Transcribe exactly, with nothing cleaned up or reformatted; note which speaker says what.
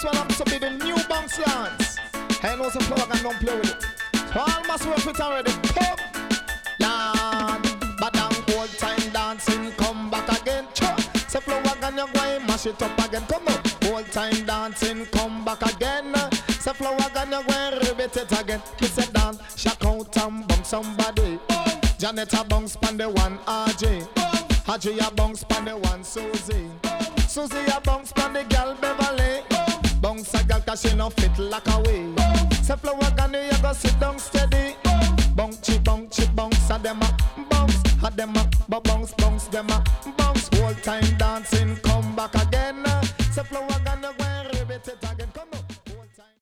Speaker 1: this one up to be the new bounce dance. Hey, no some flow, I don't play with it. So all must work it already. Come, Lord, but down old time dancing, come back again. Chop, say flow again, you go and mash it up again. Come on, old time dancing, come back again. Say flow again, you go and repeat it again. He said dance, shock out and bump somebody. Janet a bounce pan the one R J. R J a bounce pan the one Susie. Susie a bounce pan the girl Beverly. Bounce a girl cause she no fit like a way. Say flow again, you go sit down steady. Bounce, bounce, bounce, a dem a bounce, a dem a bounce, bounce, dem a bounce. Whole time dancing.